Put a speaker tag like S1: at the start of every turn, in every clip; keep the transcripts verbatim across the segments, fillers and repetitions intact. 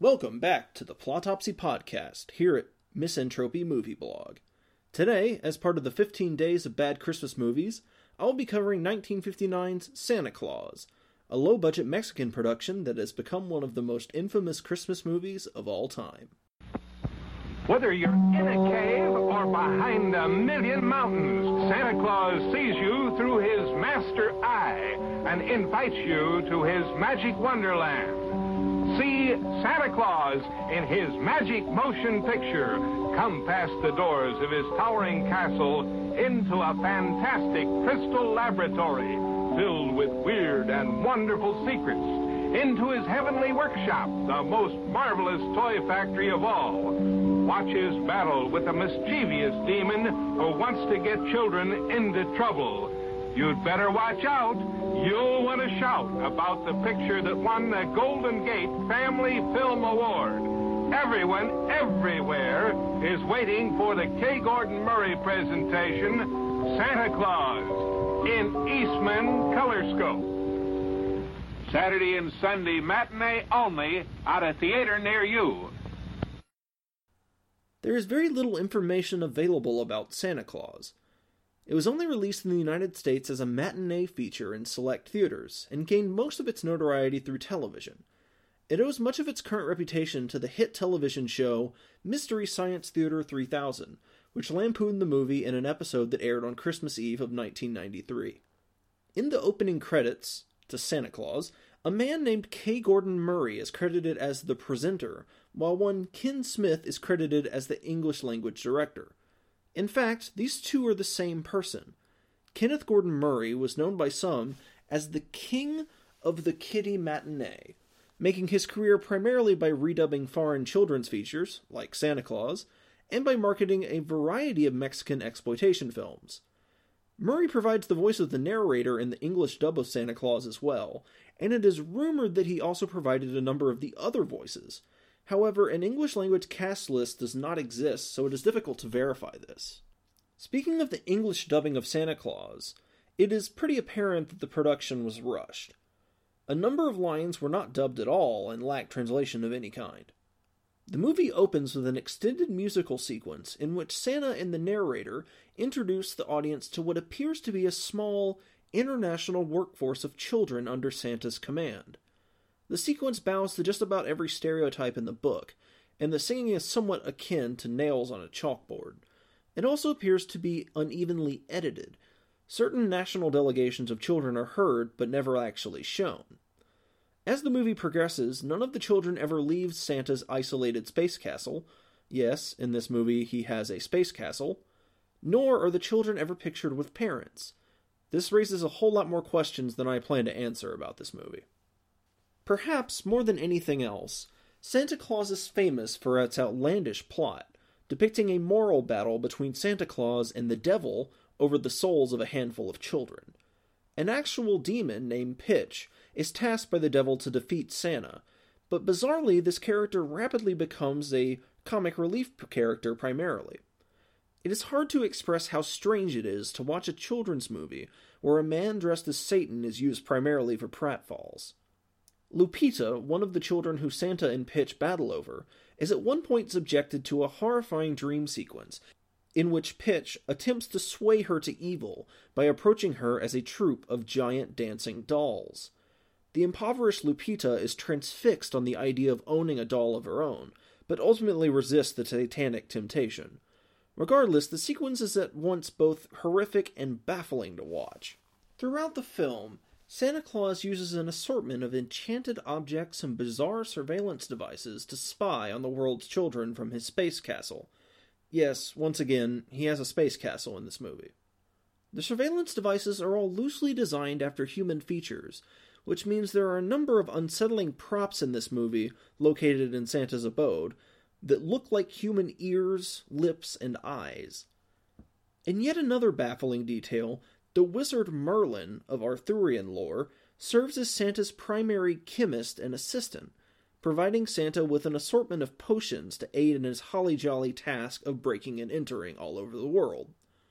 S1: Welcome back to the Plotopsy Podcast, here at Misanthropy Movie Blog. Today, as part of the fifteen Days of Bad Christmas Movies, I will be covering nineteen fifty-nine's Santa Claus, a low-budget Mexican production that has become one of the most infamous Christmas movies of all time.
S2: Whether you're in a cave or behind a million mountains, Santa Claus sees you through his master eye and invites you to his magic wonderland. See Santa Claus in his magic motion picture come past the doors of his towering castle into a fantastic crystal laboratory filled with weird and wonderful secrets, into his heavenly workshop, the most marvelous toy factory of all. Watch his battle with a mischievous demon who wants to get children into trouble. You'd better watch out. You'll want to shout about the picture that won the Golden Gate Family Film Award. Everyone, everywhere, is waiting for the K. Gordon Murray presentation, Santa Claus, in Eastman Colorscope. Saturday and Sunday matinee only at a theater near you.
S1: There is very little information available about Santa Claus. It was only released in the United States as a matinee feature in select theaters, and gained most of its notoriety through television. It owes much of its current reputation to the hit television show Mystery Science Theater three thousand, which lampooned the movie in an episode that aired on Christmas Eve of nineteen ninety-three. In the opening credits to Santa Claus, a man named K. Gordon Murray is credited as the presenter, while one Ken Smith is credited as the English language director. In fact, these two are the same person. Kenneth Gordon Murray was known by some as the King of the Kiddie Matinee, making his career primarily by redubbing foreign children's features, like Santa Claus, and by marketing a variety of Mexican exploitation films. Murray provides the voice of the narrator in the English dub of Santa Claus as well, and it is rumored that he also provided a number of the other voices. However, an English-language cast list does not exist, so it is difficult to verify this. Speaking of the English dubbing of Santa Claus, it is pretty apparent that the production was rushed. A number of lines were not dubbed at all and lacked translation of any kind. The movie opens with an extended musical sequence in which Santa and the narrator introduce the audience to what appears to be a small, international workforce of children under Santa's command. The sequence bows to just about every stereotype in the book, and the singing is somewhat akin to nails on a chalkboard. It also appears to be unevenly edited. Certain national delegations of children are heard, but never actually shown. As the movie progresses, none of the children ever leaves Santa's isolated space castle. Yes, in this movie he has a space castle. Nor are the children ever pictured with parents. This raises a whole lot more questions than I plan to answer about this movie. Perhaps, more than anything else, Santa Claus is famous for its outlandish plot, depicting a moral battle between Santa Claus and the devil over the souls of a handful of children. An actual demon named Pitch is tasked by the devil to defeat Santa, but bizarrely this character rapidly becomes a comic relief character primarily. It is hard to express how strange it is to watch a children's movie where a man dressed as Satan is used primarily for pratfalls. Lupita, one of the children who Santa and Pitch battle over, is at one point subjected to a horrifying dream sequence in which Pitch attempts to sway her to evil by approaching her as a troupe of giant dancing dolls. The impoverished Lupita is transfixed on the idea of owning a doll of her own, but ultimately resists the satanic temptation. Regardless, the sequence is at once both horrific and baffling to watch. Throughout the film, Santa Claus uses an assortment of enchanted objects and bizarre surveillance devices to spy on the world's children from his space castle. Yes, once again, he has a space castle in this movie. The surveillance devices are all loosely designed after human features, which means there are a number of unsettling props in this movie located in Santa's abode that look like human ears, lips, and eyes. In yet another baffling detail, the wizard Merlin of Arthurian lore serves as Santa's primary chemist and assistant, providing Santa with an assortment of potions to aid in his holly-jolly task of breaking and entering all over the world.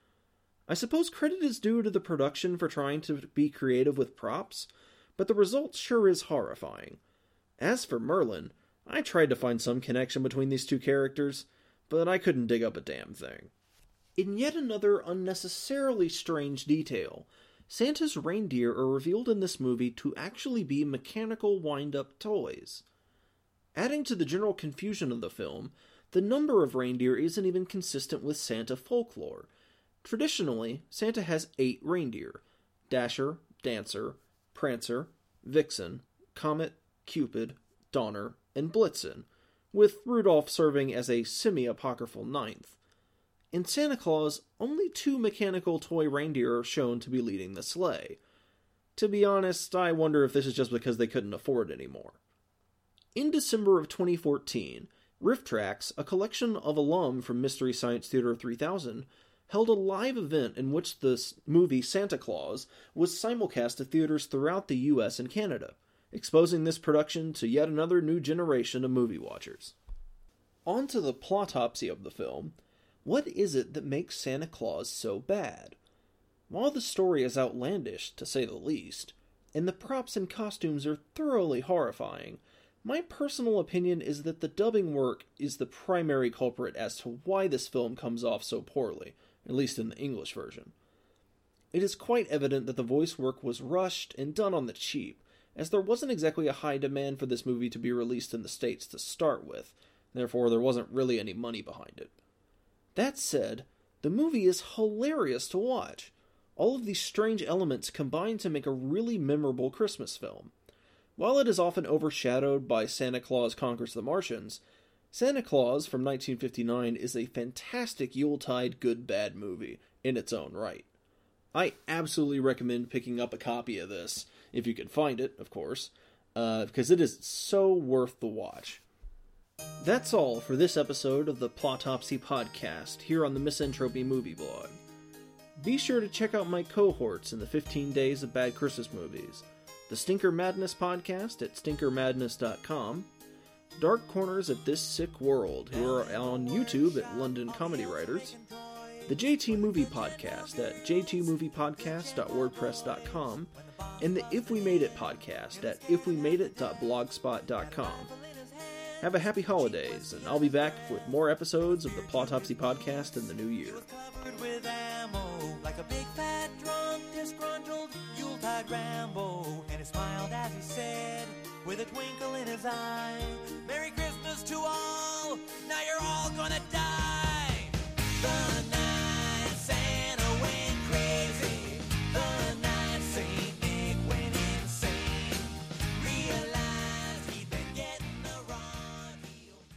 S1: I suppose credit is due to the production for trying to be creative with props, but the result sure is horrifying. As for Merlin, I tried to find some connection between these two characters, but I couldn't dig up a damn thing. In yet another unnecessarily strange detail, Santa's reindeer are revealed in this movie to actually be mechanical wind-up toys. Adding to the general confusion of the film, the number of reindeer isn't even consistent with Santa folklore. Traditionally, Santa has eight reindeer: Dasher, Dancer, Prancer, Vixen, Comet, Cupid, Donner, and Blitzen, with Rudolph serving as a semi-apocryphal ninth. In Santa Claus, only two mechanical toy reindeer are shown to be leading the sleigh. To be honest, I wonder if this is just because they couldn't afford it anymore. In December of twenty fourteen, RiffTrax, a collection of alum from Mystery Science Theater three thousand, held a live event in which the movie Santa Claus was simulcast to theaters throughout the U S and Canada, exposing this production to yet another new generation of movie watchers. On to the plotopsy of the film. What is it that makes Santa Claus so bad? While the story is outlandish, to say the least, and the props and costumes are thoroughly horrifying, my personal opinion is that the dubbing work is the primary culprit as to why this film comes off so poorly, at least in the English version. It is quite evident that the voice work was rushed and done on the cheap, as there wasn't exactly a high demand for this movie to be released in the States to start with, therefore there wasn't really any money behind it. That said, the movie is hilarious to watch. All of these strange elements combine to make a really memorable Christmas film. While it is often overshadowed by Santa Claus Conquers the Martians, Santa Claus from nineteen fifty-nine is a fantastic Yuletide good-bad movie in its own right. I absolutely recommend picking up a copy of this, if you can find it, of course, uh, because it is so worth the watch. That's all for this episode of the Plotopsy Podcast here on the Misanthropy Movie Blog. Be sure to check out my cohorts in the fifteen Days of Bad Christmas Movies, the Stinker Madness Podcast at stinker madness dot com, Dark Corners of This Sick World, who are on YouTube at London Comedy Writers, the J T Movie Podcast at j t movie podcast dot wordpress dot com, and the If We Made It Podcast at if we made it dot blogspot dot com. Have a happy holidays, and I'll be back with more episodes of the Plotopsy Podcast in the new year.
S3: With ammo, like a big fat drunk, disgruntled Yuletide Rambo, and he smiled as he said, with a twinkle in his eye,